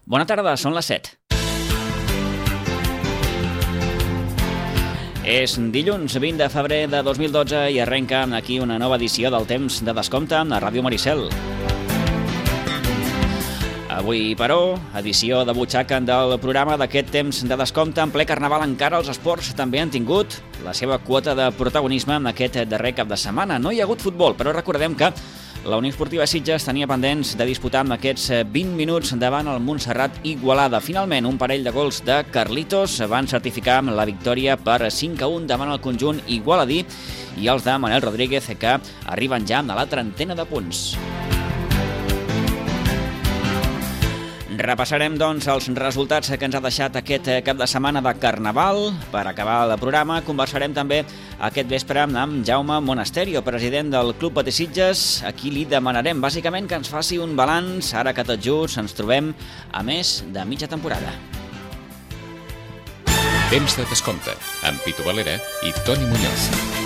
Bona tarda, són les 7. És dilluns 20 de febrer de 2012 i arrenca aquí una nova edició del Temps de Descompte a Ràdio Maricel. Avui, però, edició de butxaca del programa d'aquest Temps de Descompte. En ple carnaval encara els esports també han tingut la seva quota de protagonisme en aquest darrer cap de setmana. No hi ha hagut futbol, però recordem que la Unió Esportiva Sitges tenia pendents de disputar amb aquests 20 minuts davant el Montserrat Igualada. Finalment, un parell de gols de Carlitos van certificar la victòria per 5-1 davant el conjunt igualadí i els de Manel Rodríguez, que arriben ja a la 30ena de punts. Repassarem, doncs, els resultats que ens ha deixat aquest cap de setmana de Carnaval. Per acabar el programa, conversarem també aquest vespre amb Jaume Monasterio, president del Club Patí Sitges, a qui li demanarem bàsicament que ens faci un balanç, ara que tots junts ens trobem a més de mitja temporada. Temps de Descompte, amb Pitu Valera i Toni Muñoz.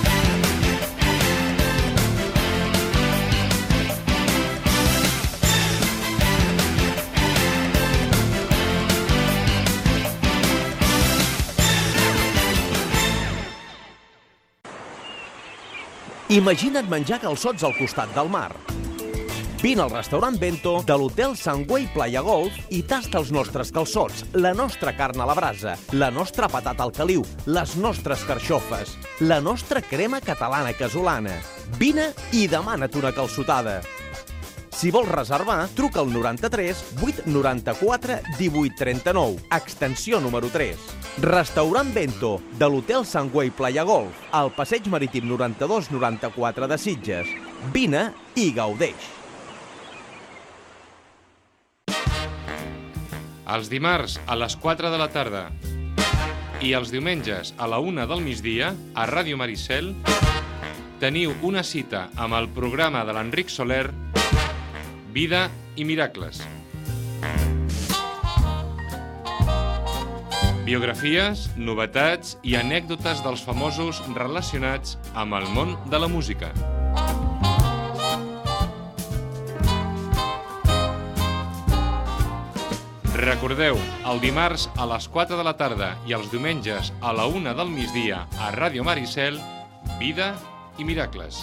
Imagina't menjar calçots al costat del mar. Vine al restaurant Bento de l'Hotel Sangüey Playa Golf i tasta els nostres calçots, la nostra carn a la brasa, la nostra patata al caliu, les nostres carxofes, la nostra crema catalana casolana. Vine i demana't una calçotada. Si vols reservar, truca al 93 894 1839, extensió número 3. Restaurant Bento, de l'Hotel Sangüey Playa Golf, al Passeig Marítim 92-94 de Sitges. Vine i gaudeix. Els dimarts a les 4 de la tarda i els diumenges a la 1 del migdia, a Ràdio Maricel, teniu una cita amb el programa de l'Enric Soler, Vida i Miracles. Biografies, novetats i anècdotes dels famosos relacionats amb el món de la música. Recordeu, el dimarts a les 4 de la tarda i els diumenges a la 1 del migdia a Ràdio Maricel, Vida i Miracles.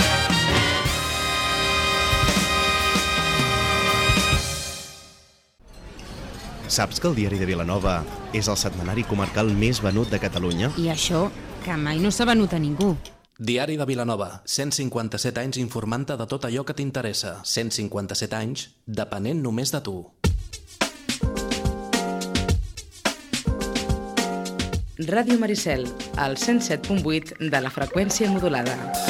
Saps que el Diari de Vilanova és el setmanari comarcal més venut de Catalunya? I això, que mai no s'ha venut a ningú. Diari de Vilanova, 157 anys informant-te de tot allò que t'interessa. 157 anys depenent només de tu. Ràdio Maricel, al 107.8 de la freqüència modulada.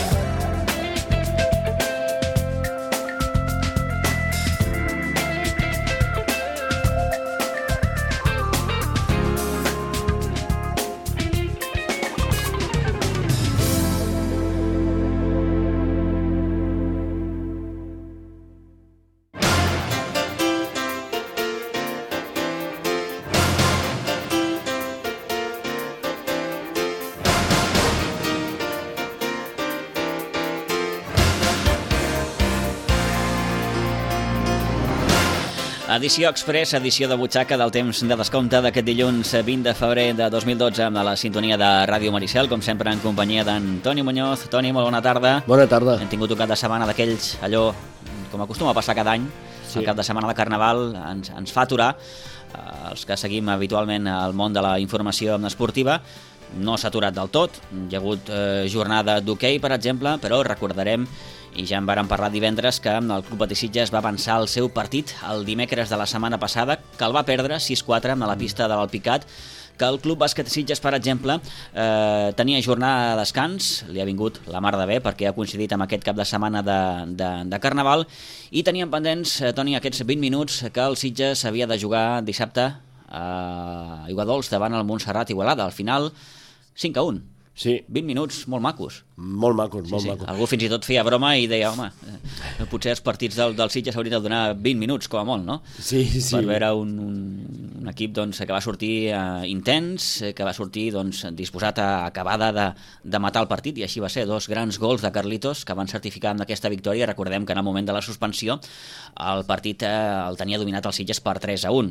Edició express, edició de butxaca del Temps de Descompte d'aquest dilluns 20 de febrer de 2012 amb la sintonia de Ràdio Maricel, com sempre en companyia d'en Toni Muñoz. Toni, molt bona tarda. Bona tarda. Hem tingut un cap de setmana d'aquells, allò, com acostuma a passar cada any, sí. El cap de setmana de Carnaval ens fa aturar. Els que seguim habitualment el món de la informació esportiva, no s'ha aturat del tot. Hi ha hagut jornada d'hoquei, per exemple, però recordarem, i ja en vàrem parlar divendres, que el Club Patí Sitges va avançar el seu partit el dimecres de la setmana passada, que el va perdre 6-4 a la pista de l'Alpicat, que el Club Bàsquet Sitges, per exemple, tenia jornada de descans, li ha vingut la mar de bé, perquè ha coincidit amb aquest cap de setmana de Carnaval, i tenien pendents, Toni, aquests 20 minuts que el Sitges havia de jugar dissabte a Iguadols davant el Montserrat Igualada. Al final, 5-1. Sí. 20 minuts molt macos. Molt macos, molt macos. Algú fins i tot feia broma i deia, home, potser els partits del Sitges haurien de donar 20 minuts, com a molt, no? Sí, sí. Per veure un equip doncs, que va sortir intens, que va sortir doncs, disposat a acabar de matar el partit, i així va ser. 2 grans gols de Carlitos que van certificar amb aquesta victòria. Recordem que en el moment de la suspensió el partit el tenia dominat el Sitges per 3-1.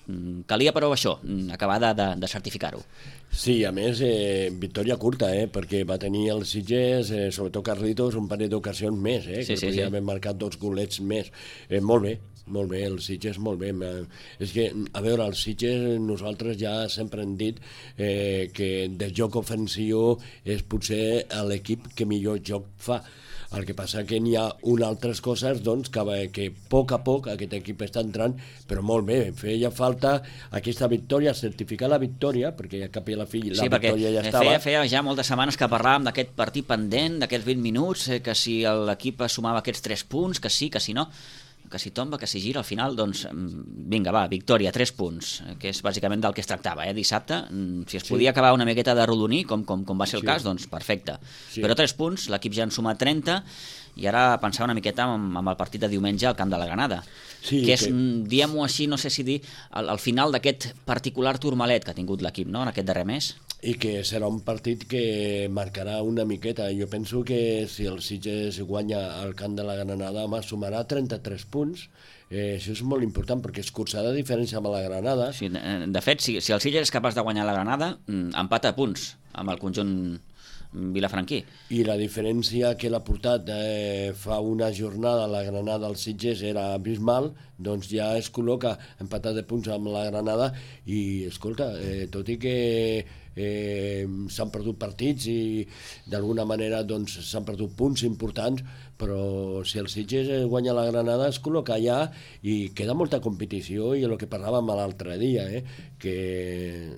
Calia, però, això, acabar de certificar-ho. Sí, a més, victòria curta, perquè va tenir els Sitges, sobretot Carlitos, un parell d'ocasions més, que podia haver marcat 2 golets més. Molt bé, els Sitges molt bé. És que, a veure, els Sitges nosaltres ja sempre hem dit que de joc ofensiu és potser l'equip que millor joc fa. El que passa que n'hi ha altres coses doncs, que a poc aquest equip està entrant, però molt bé, feia falta aquesta victòria, certificar la victòria, perquè ja cap i a la fi la victòria ja estava. Feia ja moltes setmanes que parlàvem d'aquest partit pendent, d'aquests 20 minuts, que si l'equip sumava aquests 3 punts, que sí, que si no, que si tomba, que si gira, al final, doncs, vinga, va, victòria, 3 punts, que és bàsicament del que es tractava, dissabte. Si es podia acabar una miqueta de rodonir, com va ser el cas, doncs perfecte. Però 3 punts, l'equip ja en suma 30, i ara pensava una miqueta amb el partit de diumenge al camp de la Granada, que és, diguem-ho així, no sé si dir, al final d'aquest particular turmalet que ha tingut l'equip, no?, en aquest darrer mes. I que serà un partit que marcarà una miqueta. Jo penso que si el Sitges guanya al camp de la Granada, home, sumarà 33 punts. Això és molt important perquè escurçarà diferència amb la Granada. Sí, de fet, si el Sitges és capaç de guanyar la Granada, empata a punts amb el conjunt vilafranquí. I la diferència que l'ha portat fa una jornada la Granada al Sitges era abismal, doncs ja es col·loca empatat de punts amb la Granada i, escolta, tot i que s'han perdut partits i d'alguna manera doncs, s'han perdut punts importants, però si el Sitges guanya la Granada es col·loca allà i queda molta competició, i el que parlàvem l'altre dia, que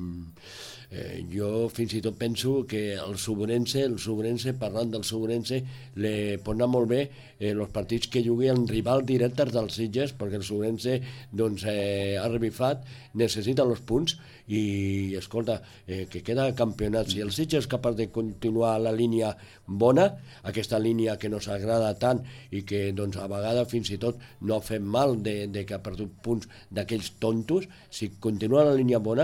jo fins i tot penso que el Suburense, parlant del Suburense, li pot anar molt bé els partits que jugui en rival directes dels Sitges, perquè el Suburense doncs, ha revifat, necessita els punts i, escolta, que queda campionat. Si el Sitges és capaç de continuar la línia bona, aquesta línia que no s'agrada tant i que doncs, a vegades fins i tot no ha fet mal de que ha perdut punts d'aquells tontos, si continua la línia bona,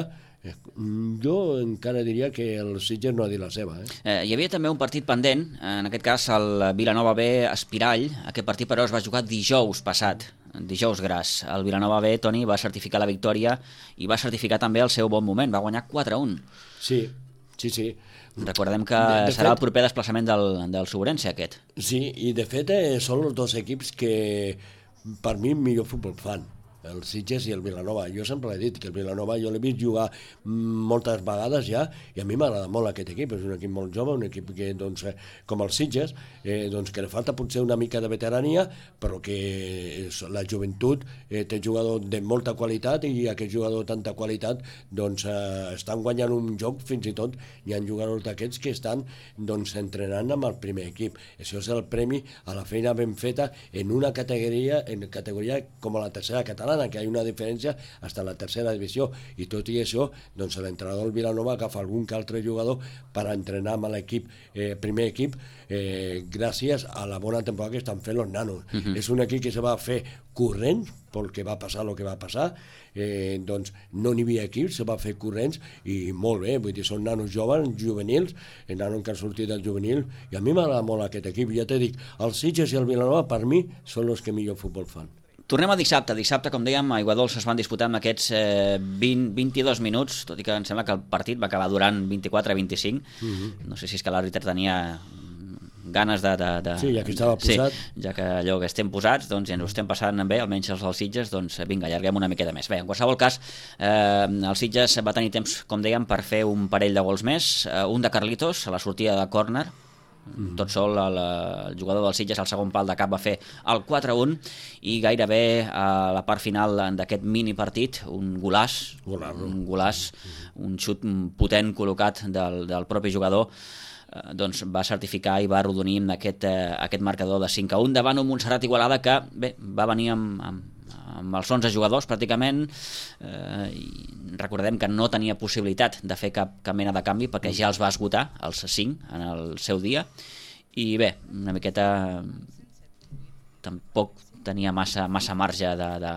jo encara diria que el Sitges no ha dit la seva. Hi havia també un partit pendent, en aquest cas el Vilanova B Espirall. Aquest partit però es va jugar dijous passat, dijous gras. El Vilanova B, Toni, va certificar la victòria i va certificar també el seu bon moment, va guanyar 4-1. Sí. Recordem que serà el proper desplaçament del Suburense aquest. Sí, i de fet són els dos equips que per mi millor futbol fan, el Sitges i el Vilanova. Jo sempre he dit que el Vilanova jo l'he vist jugar moltes vegades ja, i a mi m'agrada molt aquest equip. És un equip molt jove, un equip que, doncs, com el Sitges, doncs, que li falta potser una mica de veterania, però que la joventut té jugador de molta qualitat, i aquest jugador de tanta qualitat doncs, estan guanyant un joc. Fins i tot hi ha jugadors d'aquests que estan doncs, entrenant amb el primer equip. Això és el premi a la feina ben feta en una categoria com la tercera catalana, que hi ha una diferència fins a la tercera divisió, i tot i això doncs, l'entrenador del Vilanova agafa algun que altre jugador per entrenar amb l'equip, primer equip, gràcies a la bona temporada que estan fent els nanos. És un equip que se va fer corrents perquè va passar el que va passar, doncs no n'hi havia equips, se va fer corrents i molt bé, vull dir, són nanos joves, juvenils, nanos que han sortit del juvenil, i a mi m'agrada molt aquest equip. Ja t'he dit, el Sitges i el Vilanova per mi són els que millor futbol fan. Tornem a dissabte. Dissabte, com dèiem, a Aiguadols es van disputar amb aquests 22 minuts, tot i que em sembla que el partit va acabar durant 24-25. No sé si és que l'àrbitre tenia ganes de... Sí, ja que estava posat. Sí, ja que allò que estem posats, doncs, i ens ho estem passant bé, almenys els dels Sitges, doncs vinga, allarguem una miqueta més. Bé, en qualsevol cas, el Sitges va tenir temps, com dèiem, per fer un parell de gols més, un de Carlitos, a la sortida de córner. Tot sol el jugador del Sitges al segon pal de cap va fer el 4-1, i gairebé a la part final d'aquest mini partit un golàs, un xut potent col·locat del propi jugador, doncs va certificar i va arrodonir amb aquest marcador de 5-1 davant un Montserrat Igualada que bé, va venir amb els 11 jugadors pràcticament, i recordem que no tenia possibilitat de fer cap mena de canvi perquè ja els va esgotar els 5 en el seu dia, i bé, una miqueta tampoc tenia massa marge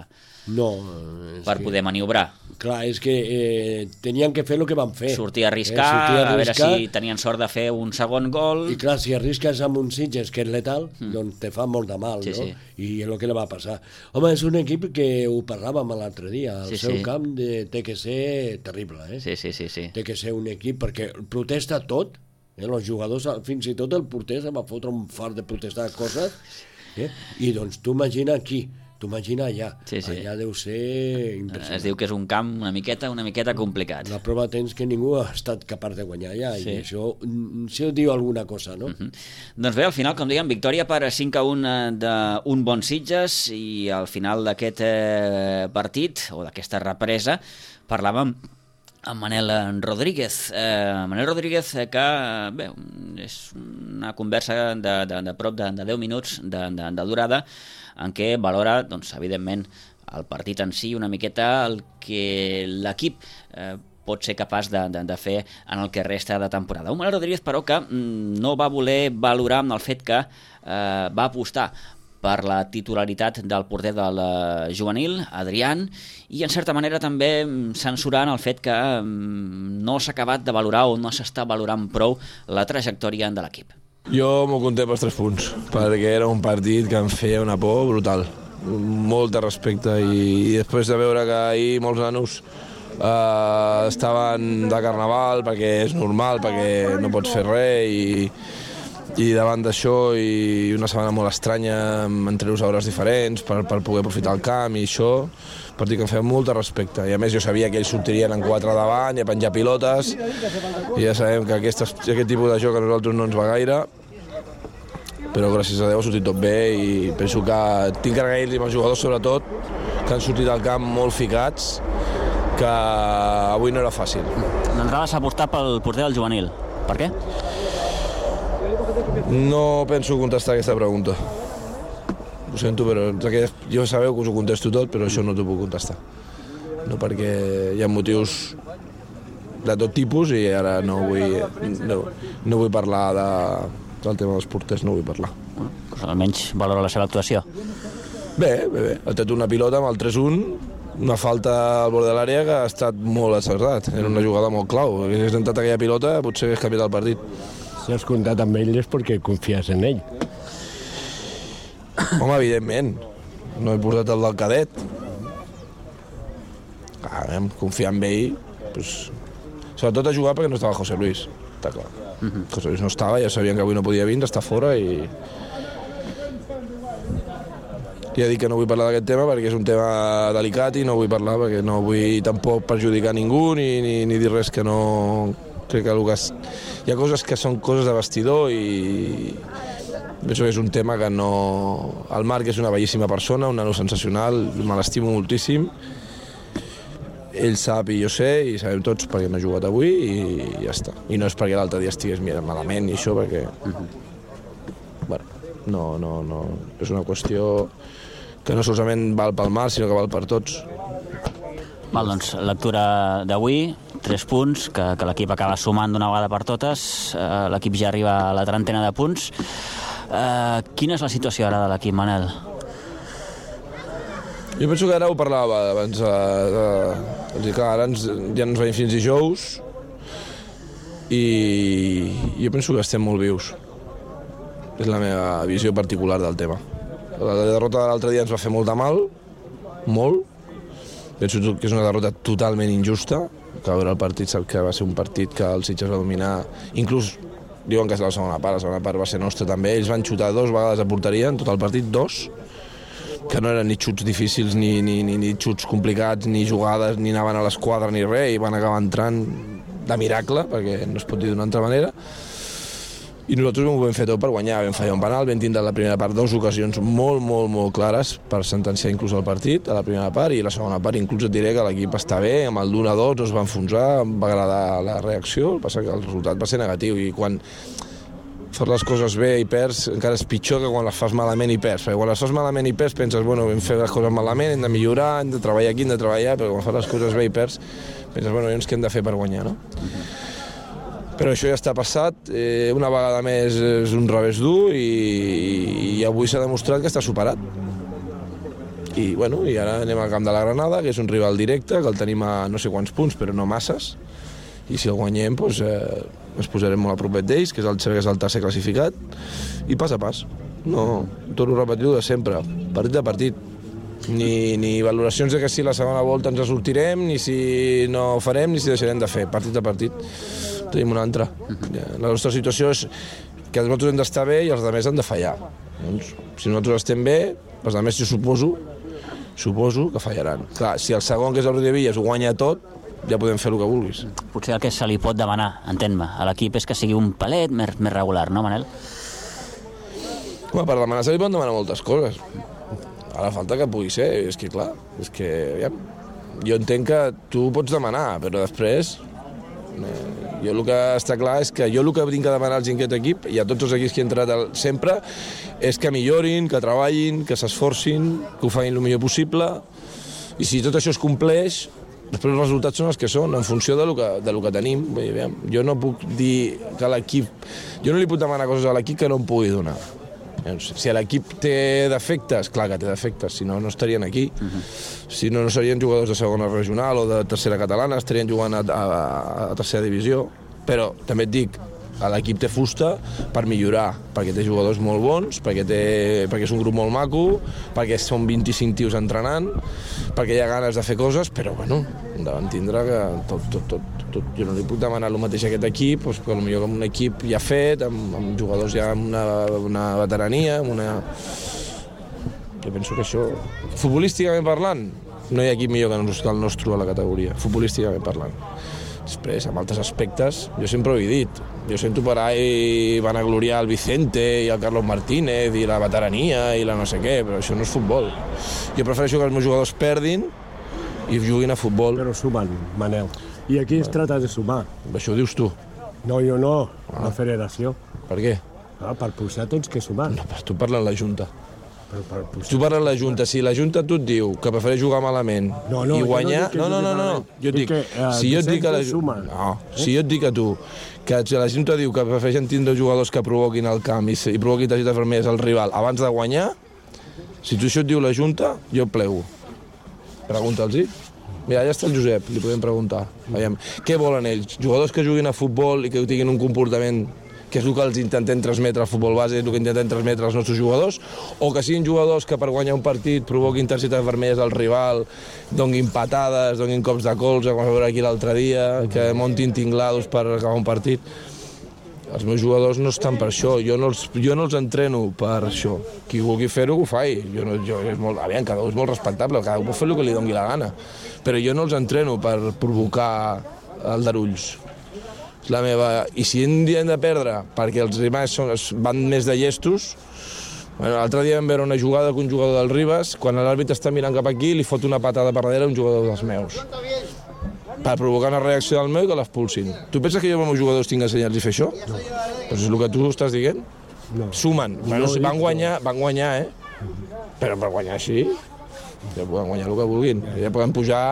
per que, poder maniobrar. Clar, és que tenien que fer el que van fer. Sortir a arriscar, a veure si tenien sort de fer un segon gol. I clar, si arrisques amb un Sitges que és letal, doncs te fa molt de mal, sí, no? Sí. I és el que li va passar. Home, és un equip que ho parlàvem l'altre dia, el seu camp té que ser terrible, Sí. Té que ser un equip perquè protesta tot, els jugadors, fins i tot el porter se va fotre un fart de protestar coses, i doncs tu imagina aquí, tu imagina allà. Sí. Allà deu ser impressionant. Es diu que és un camp una miqueta complicat. La prova tens que ningú ha estat capaç de guanyar allà, i això diu alguna cosa, no? Doncs bé, al final, com diguem, victòria per 5-1 d'un bon Sitges, i al final d'aquest partit, o d'aquesta represa, parlàvem amb Manel Rodríguez. Manel Rodríguez, que bé, és una conversa de prop de 10 minuts de durada, en què valora, doncs, evidentment, el partit en si, una miqueta el que l'equip pot ser capaç de fer en el que resta de temporada. Un Manel Rodríguez, però, que no va voler valorar amb el fet que va apostar per la titularitat del porter del juvenil, Adrián, i en certa manera també censurant el fet que no s'ha acabat de valorar o no s'està valorant prou la trajectòria de l'equip. Jo m'ho conté pels 3 punts, perquè era un partit que em feia una por brutal, molt de respecte, i després de veure que ahir molts nanos estaven de carnaval, perquè és normal, perquè no pots fer res, i davant d'això, i una setmana molt estranya, amb 3 hores diferents per poder aprofitar el camp, i això, partit que em feia molt de respecte. I a més jo sabia que ells sortirien en 4 davant i a penjar pilotes, i ja sabem que aquest tipus de joc a nosaltres no ens va gaire, però gràcies a Déu ha sortit tot bé, i penso que tinc que agrair-li als jugadors, sobretot, que han sortit al camp molt ficats, que avui no era fàcil. D'entrada s'ha apostat pel porter del juvenil. Per què? No penso contestar aquesta pregunta. Ho sento, però jo sabeu que us ho contesto tot, però això no t'ho puc contestar. No, perquè hi ha motius de tot tipus, i ara no vull parlar del tema dels porters, no vull parlar. Pues almenys valora la seva actuació. Bé. Ha tret una pilota amb el 3-1, una falta al bord de l'àrea que ha estat molt acertat. Era una jugada molt clau. Si hagués intentat aquella pilota, potser hagués canviat el partit. Si has comptat amb ell és perquè confies en ell. Home, evidentment. No he portat el del cadet. Confiar en ell, pues, sobretot a jugar perquè no estava José Luis. Està clar. José Luis no estava, ja sabien que avui no podia vindre, està fora, i ja dic que no vull parlar d'aquest tema perquè és un tema delicat, i no vull parlar perquè no vull tampoc perjudicar ningú ni dir res que no... Crec que hi ha coses que són coses de vestidor, i penso que és un tema que no... El Marc és una bellíssima persona, un nano sensacional, me l'estimo moltíssim. Ell sap i jo sé, i sabem tots perquè no ha jugat avui, i ja està. I no és perquè l'altre dia estigués malament i això, perquè... Bueno, no. És una qüestió que no solament val pel Marc, sinó que val per tots. Val, doncs, lectura d'avui, 3 punts, que l'equip acaba sumant d'una vegada per totes. L'equip ja arriba a la 30ena de punts. Quina és la situació ara de l'equip, Manel? Jo penso que ara ho parlava abans. Ara ja ens veiem fins dijous, i jo penso que estem molt vius. És la meva visió particular del tema. La derrota de l'altre dia ens va fer molt de mal, molt. Penso que és una derrota totalment injusta, que a veure el partit sap que va ser un partit que el Sitges va dominar, inclús diuen que és la segona part va ser nostra també, ells van xutar 2 vegades a porteria en tot el partit, 2, que no eren ni xuts difícils, ni xuts complicats, ni jugades, ni anaven a l'esquadra ni res, i van acabar entrant de miracle, perquè no es pot dir d'una altra manera. I nosaltres ho vam fer tot per guanyar, vam fallar un penal, vam tindre la primera part 2 ocasions molt clares per sentenciar inclús el partit a la primera part, i la segona part inclús et diré que l'equip està bé, amb el d'1-2 es va enfonsar, em va agradar la reacció, el que passa que el resultat va ser negatiu, i quan fas les coses bé i perds encara és pitjor que quan les fas malament i perds, perquè quan les fas malament i perds penses, bueno, hem fet les coses malament, hem de millorar, hem de treballar aquí, hem de treballar, però quan fas les coses bé i perds penses, bueno, llavors què hem de fer per guanyar, no? Però això ja està passat, una vegada més és un revés dur, i avui s'ha demostrat que està superat. I ara anem al camp de la Granada, que és un rival directe, que el tenim a no sé quants punts, però no masses, i si el guanyem ens posarem molt a propet d'ells, que és el tercer classificat, i pas a pas. No, torno a repetir-ho de sempre, partit a partit. Ni valoracions de que si la segona volta ens sortirem, ni si no ho farem, ni si deixarem de fer. Partit a partit tenim una altra. La nostra situació és que nosaltres hem d'estar bé i els altres han de fallar. Doncs, si nosaltres estem bé, els altres, suposo que fallaran. Clar, si el segon, que és el Riudebitlles, ho guanya tot, ja podem fer el que vulguis. Potser el que se li pot demanar, entén-me, a l'equip és que sigui un palet més regular, no, Manel? Home, per demanar se li poden demanar moltes coses. Ara falta que pugui ser, és que clar, jo entenc que tu pots demanar, però després jo el que està clar és que jo el que vinc a demanar als aquest equip i a tots els equips que he entrat sempre és que millorin, que treballin, que s'esforcin, que ho facin el millor possible, i si tot això es compleix, després els resultats són els que són, en funció de lo que tenim. Jo no puc dir que l'equip... Jo no li puc demanar coses a l'equip que no em pugui donar. Si l'equip té defectes, clar que té defectes, si no, no estarien aquí. Si no, no serien jugadors de segona regional o de tercera catalana, estarien jugant a tercera divisió. Però també et dic, l'equip té fusta per millorar, perquè té jugadors molt bons, perquè és un grup molt maco, perquè són 25 tios entrenant, perquè hi ha ganes de fer coses, però bueno, davant tindrà que tot. Jo no li puc demanar el mateix a aquest equip, doncs, que potser amb un equip ja fet, amb jugadors ja amb una veterania, Jo penso que això... Futbolísticament parlant, no hi ha equip millor que el nostre a la categoria, futbolísticament parlant. Després, amb altres aspectes, jo sempre ho he dit. Jo sento per ahí van a gloriar el Vicente i el Carlos Martínez i la veterania i la no sé què, però això no és futbol. Jo prefereixo que els meus jugadors perdin i juguin a futbol. Però sumen, Manel. I aquí es tracta de sumar. Això ho dius tu. No, jo no, la federació. Per què? Per posar tots que sumar. No, però tu parles la Junta. Tu parles la Junta. Si la Junta tu et diu que prefereix jugar malament i guanyar... No. Jo et dic, si jo et dic que la Junta... No, si jo et dic a tu que la Junta diu que prefereixen tindre jugadors que provoquin el camp i provoquin targetes vermelles al rival abans de guanyar, si tu això et diu la Junta, jo plego. Pregunta'ls-hi. Mira, allà està el Josep, li podem preguntar. Veiem, què volen ells? Jugadors que juguin a futbol i que tinguin un comportament que és el que els intentem transmetre al futbol base, el que intentem transmetre als nostres jugadors, o que siguin jugadors que per guanyar un partit provoquin targetes vermelles al rival, donguin patades, donguin cops de colze, com vam veure aquí l'altre dia, que montin tinglados per acabar un partit. Els meus jugadors no estan per això, jo no els entreno per això. Qui vulgui fer-ho, que ho faci. Aviam, cada un és molt respectable, cada un pot fer el que li doni la gana, però jo no els entreno per provocar aldarulls. La meva... I si un dia hem de perdre perquè els rivals van més de llestos... L'altre dia vam veure una jugada que un jugador del Ribas, quan l'àrbitre està mirant cap aquí, li fot una patada per darrere a un jugador dels meus. Per provocar una reacció del meu i que l'expulsin. Tu penses que jo amb els meus jugadors tinc que ensenyar-los a fer això? No. Doncs és el que tu estàs dient? No. Sumen. Van guanyar, Però per guanyar així, ja poden guanyar el que vulguin. Ja poden pujar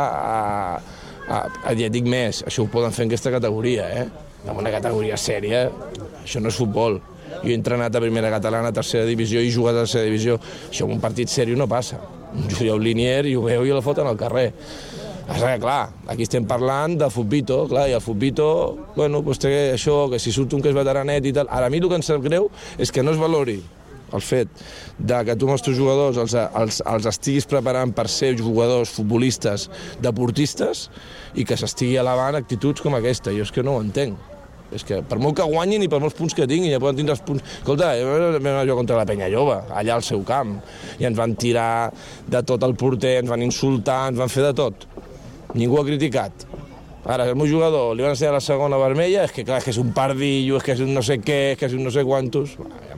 ja dic més, això ho poden fer en aquesta categoria, en una categoria sèria, això no és futbol. Jo he entrenat a primera catalana, a tercera divisió, i he jugat a tercera divisió. Això en un partit sèrio no passa. Hi ha un linier i ho veu i la foten al carrer. Clar, aquí estem parlant de futbito, clar, i el futbito, doncs té això, que si surt un que és veteranet i tal. Ara, a mi el que em sap greu és que no es valori el fet de que tu amb els teus jugadors els estiguis preparant per ser jugadors, futbolistes, deportistes, i que s'estigui elevant actituds com aquesta. Jo és que no ho entenc. És que per molt que guanyin i per molts punts que tinguin, ja poden tindre els punts... Escolta, vam jugar contra la Penya Jove, allà al seu camp, i ens van tirar de tot el porter, ens van insultar, ens van fer de tot. Ningú ha criticat. Ara, el meu jugador li van ensenyar la segona vermella, és que clar, és que és un pardillo, és que és un no sé què, és que és un no sé quantos...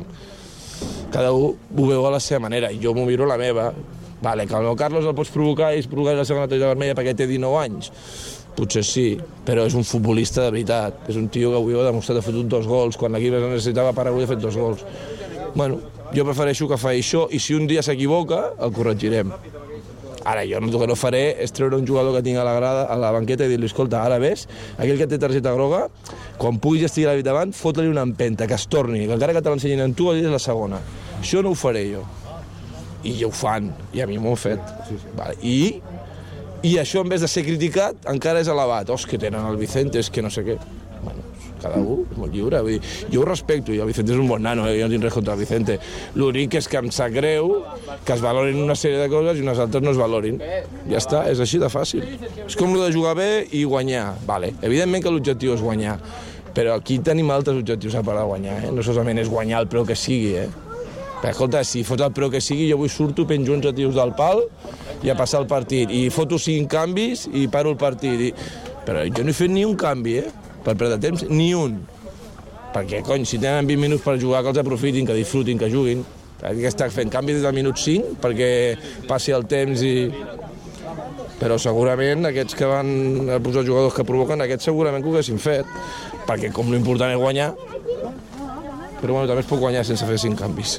Cada un ho veu a la seva manera, i jo m'ho miro la meva. Vale, que el Carlos el pots provocar i es provocar la segona targeta vermella perquè té 19 anys. Potser sí, però és un futbolista de veritat. És un tio que avui ha demostrat que ha fet 2 gols, quan l'equip es necessitava per avui ha fet 2 gols. Bueno, jo prefereixo que faci això, i si un dia s'equivoca, el corregirem. Ara, jo el que no faré és treure un jugador que tinc a la grada, a la banqueta, i dir-li, escolta, ara ves, aquell que té targeta groga, quan puguis estigui a la davant, fot-li una empenta, que es torni, que encara que te l'ensenyin en tu, és la segona. Això no ho faré jo. i ho fan, i a mi m'ho han fet. Vale. I això, en vez de ser criticat, encara és elevat. Que tenen el Vicente, és que no sé què. Bueno, cada un és molt lliure. Vull dir, jo ho respecto, i el Vicente és un bon nano, jo no tinc res contra el Vicente. L'únic és que em sap greu que es valorin una sèrie de coses i unes altres no es valorin. Ja està, és així de fàcil. És com el de jugar bé i guanyar. Vale. Evidentment que l'objectiu és guanyar, però aquí tenim altres objectius a part de guanyar. No solament és guanyar el preu que sigui. Però, escolta, si fots el preu que sigui, jo avui surto, penjo uns tios del pal i a passar el partit. I foto 5 canvis i paro el partit. Però jo no he fet ni un canvi, per perdre temps, ni un. Perquè, cony, si tenen 20 minuts per jugar, que els aprofitin, que disfrutin, que juguin. Aquí està fent canvis des del minut 5 perquè passi el temps i... Però segurament aquests que van posar jugadors que provoquen, aquests segurament que ho haguessin fet. Perquè com l'important és guanyar, però bueno, també es pot guanyar sense fer 5 canvis.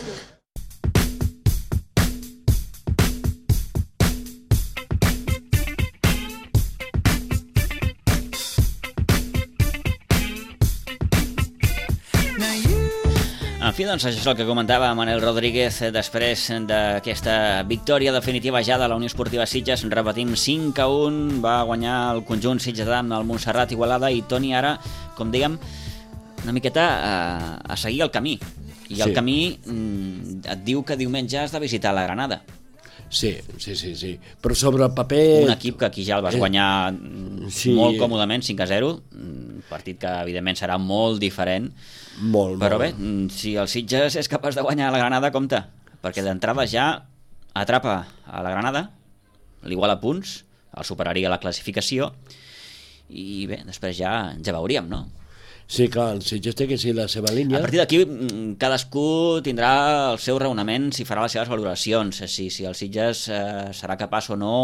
En fi, doncs això és el que comentava Manel Rodríguez després d'aquesta victòria definitiva ja de la Unió Esportiva Sitges. Repetim, 5-1 va guanyar el conjunt sitgetà amb el Montserrat Igualada i Toni ara, com dèiem, una miqueta a seguir el camí. I el camí et diu que diumenge has de visitar la Granada. Sí. Però sobre el paper... Un equip que aquí ja el vas guanyar molt còmodament, 5-0, un partit que evidentment serà molt diferent. Però bé, si el Sitges és capaç de guanyar la Granada, compte, perquè d'entrada ja atrapa a la Granada, l'iguala a punts, el superaria a la classificació, i bé, després ja veuríem, no? Sí, clar, el Sitges té que ser la seva línia. A partir d'aquí cadascú tindrà el seu raonament si farà les seves valoracions, si el Sitges serà capaç o no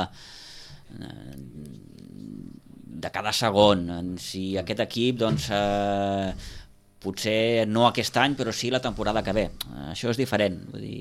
de cada segon, si aquest equip doncs potser no aquest any però sí la temporada que ve. Això és diferent,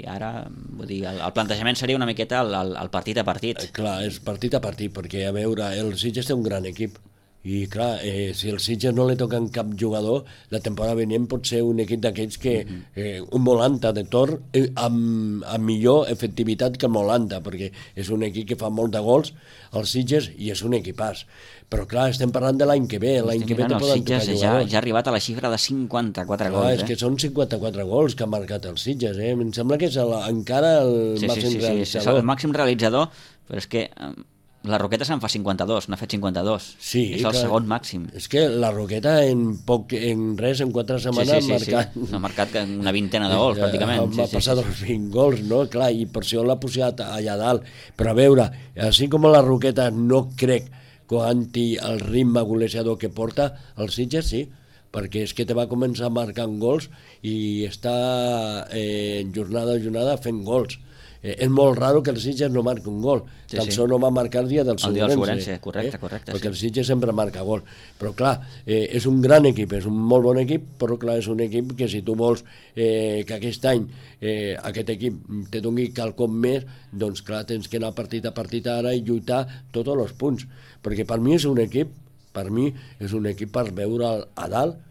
el plantejament seria una miqueta el partit a partit. Clar, és partit a partit, perquè a veure, el Sitges té un gran equip i clar, si el Sitges no li toquen cap jugador, la temporada venient pot ser un equip d'aquells que un Molanta de Tor amb millor efectivitat que el Molanta, perquè és un equip que fa molt de gols, el Sitges, i és un equipàs. Però clar, estem parlant de l'any que ve, l'any que ve te poden tocar jugadors. Ja ha arribat a la xifra de 54 gols. És que són 54 gols que ha marcat el Sitges, Em sembla que és encara el màxim realitzador. És el màxim realitzador, però és que la Roqueta se'n fa 52, n'ha fet 52. Sí, és el segon màxim. És que la Roqueta en 4 setmanes ha marcat una vintena de gols, pràcticament. Va passar dels 20 gols, no? Clar, i per això l'ha posat allà dalt. Però a veure, així com la Roqueta no crec que aguanti el ritme golejador que porta, el Sitges sí, perquè és que te va començar marcant gols i està jornada a jornada fent gols. És molt raro que el Sitges no marqui un gol. Tan sols no va marcar el dia del Segurense. Correcte. Perquè el Sitges sempre marca gol. Però clar, és un gran equip, és un molt bon equip, però clar, és un equip que si tu vols que aquest any aquest equip te doni quelcom més, doncs clar, tens que anar partit a partit ara i lluitar tots els punts. Perquè per mi és un equip per veure a dalt,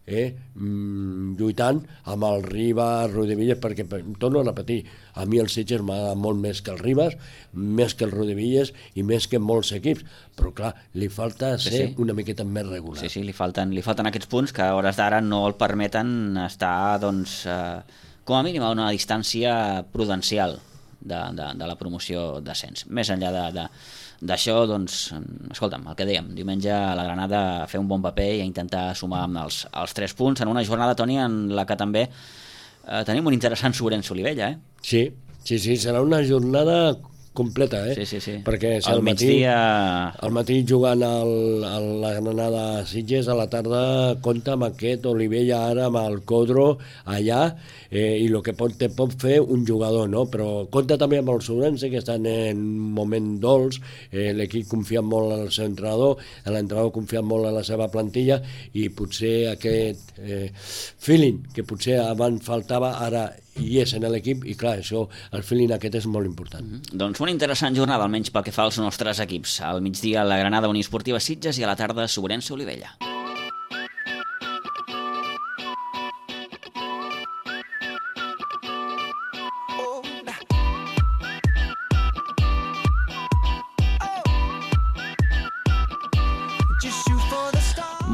lluitant amb el Ribas, Rodevillas, perquè torno a repetir, a mi el Sitges m'agrada molt més que el Ribas, més que el Rodevillas i més que molts equips, però clar, li falta ser una miqueta més regular. Sí, li falten aquests punts que a hores d'ara no el permeten estar, doncs, com a mínim a una distància prudencial de la promoció d'ascens. Més enllà d'això, doncs, escolta'm, el que dèiem, diumenge a la Granada a fer un bon paper i a intentar sumar amb els 3 punts en una jornada, Toni, en la que també tenim un interessant Sobrense Olivella, Sí, serà una jornada completa, Sí. Perquè al migdia... Al matí jugant a la Granada Sitges, a la tarda compta amb aquest Olivella ara amb el Codro allà, i el que pot fer un jugador, no? Però compta també amb el Sobrense, que estan en un moment dolç, l'equip confia molt en el seu entrenador, l'entrenador confia molt en la seva plantilla, i potser aquest feeling que potser abans faltava, ara hi és en l'equip, i clar, això, el feeling aquest és molt important. Doncs una interessant jornada, almenys pel que fa als nostres equips. Al migdia la Granada Unió Esportiva Sitges i a la tarda Sobrense Olivella.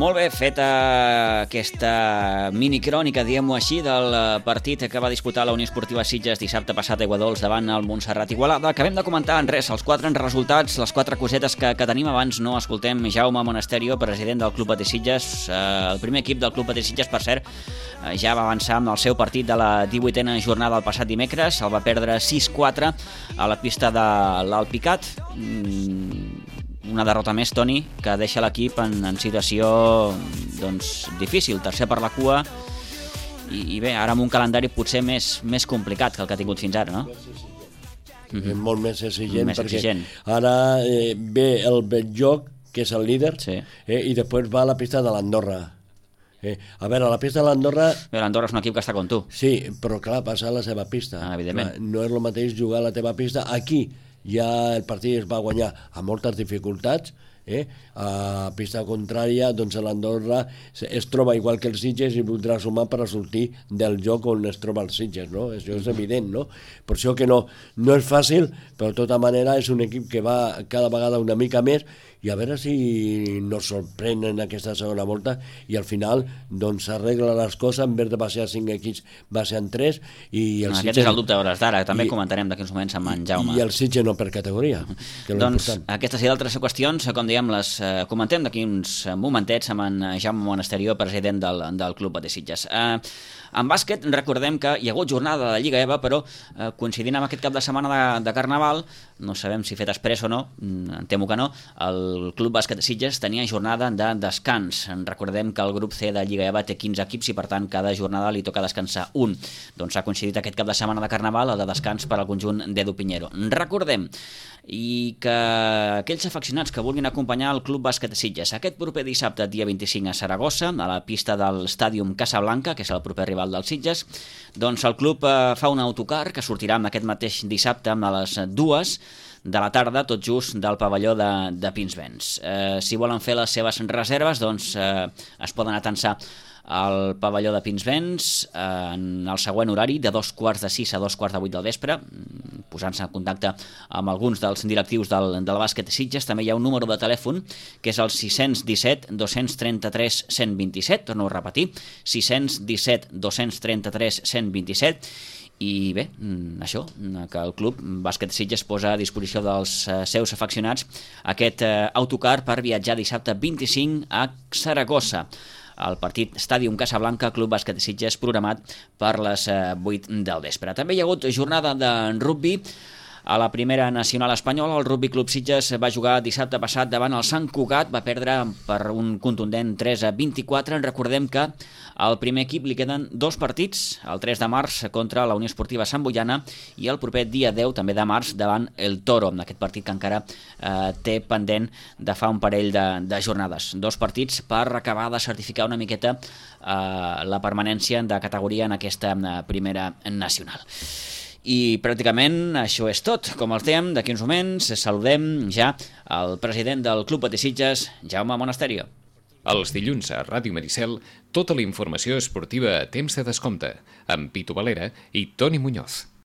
Molt bé, feta aquesta minicrònica, diguem-ho així, del partit que va disputar la Unió Esportiva Sitges dissabte passat a Aiguadols davant el Montserrat Igualada. Acabem de comentar en res els 4 resultats, les 4 cosetes que tenim abans. No escoltem Jaume Monasterio, president del Club Patí Sitges. El primer equip del Club Patí Sitges, per cert, ja va avançar amb el seu partit de la 18a jornada el passat dimecres. El va perdre 6-4 a la pista de l'Alpicat. Una derrota més, Toni, que deixa l'equip en situació difícil, tercer per la cua, i bé, ara amb un calendari potser més complicat que el que ha tingut fins ara, no? Molt més exigent, perquè ara ve el Beljoc, que és el líder, i després va a la pista de l'Andorra. A veure, la pista de l'Andorra... L'Andorra és un equip que està com tu. Sí, però clar, passa a la seva pista. Evidentment. No és el mateix jugar a la teva pista. Aquí ja el partit es va guanyar amb moltes dificultats, a pista contrària, doncs l'Andorra es troba igual que els Sitges i voldrà sumar per a sortir del joc on es troba els Sitges, no? Això és evident, no? Per això que no és fàcil, però de tota manera és un equip que va cada vegada una mica més, i a veure si nos sorprèn en aquesta segona volta i al final doncs s'arregla les coses, en vez de baixar 5 equips baixen 3, i el Sitges... Aquest és el dubte a hores d'ara, també comentarem d'aquí uns moments amb en Jaume. I el Sitges no per categoria, que és doncs important. Aquestes i d'altres qüestions, com dèiem, les comentem d'aquí uns momentets amb en Jaume Monasterio, president del Club Patí Sitges. En bàsquet recordem que hi ha hagut jornada de Lliga EVA, però coincidint amb aquest cap de setmana de Carnaval, no sabem si fet express o no, em temo que no, el Club Bàsquet de Sitges tenia jornada de descans. Recordem que el grup C de Lliga EVA té 15 equips i per tant cada jornada li toca descansar un. Doncs ha coincidit aquest cap de setmana de Carnaval el de descans per al conjunt d'Edu Piñero. Recordem i que aquells afeccionats que vulguin acompanyar el Club Bàsquet de Sitges aquest proper dissabte, dia 25 a Saragossa, a la pista del Stadium Casablanca, que és el proper rival dels Sitges, doncs el club fa un autocar que sortirà aquest mateix dissabte a les 2 de la tarda, tot just del pavelló de Pinsbens. Si volen fer les seves reserves, doncs es poden atansar al pavelló de Pinsbens en el següent horari, de 2:45 a 2:45 del vespre, posant-se en contacte amb alguns dels directius del bàsquet de Sitges. També hi ha un número de telèfon que és el 617 233 127, torno a repetir, 617 233 127, i bé, això, que el Club Bàsquet Sitges posa a disposició dels seus afeccionats aquest autocar per viatjar dissabte 25 a Saragossa. El partit Stadium Casablanca, Club Bàsquet Sitges, programat per les 8 del vespre. També hi ha hagut jornada de rugbi a la primera nacional espanyola. El Rugby Club Sitges va jugar dissabte passat davant el Sant Cugat, va perdre per un contundent 3-24. Recordem que al primer equip li queden 2 partits, el 3 de març contra la Unió Esportiva Sant Boiana i el proper dia 10, també de març, davant el Toro, aquest partit que encara té pendent de fa un parell de jornades. 2 partits per acabar de certificar una miqueta la permanència de categoria en aquesta primera nacional. I pràcticament això és tot. Com els dèiem, d'aquí uns moments saludem ja el president del Club Patí Sitges, Jaume Monasterio. Els dilluns a Ràdio Maricel, tota la informació esportiva a temps de descompte, amb Pitu Valera i Toni Muñoz.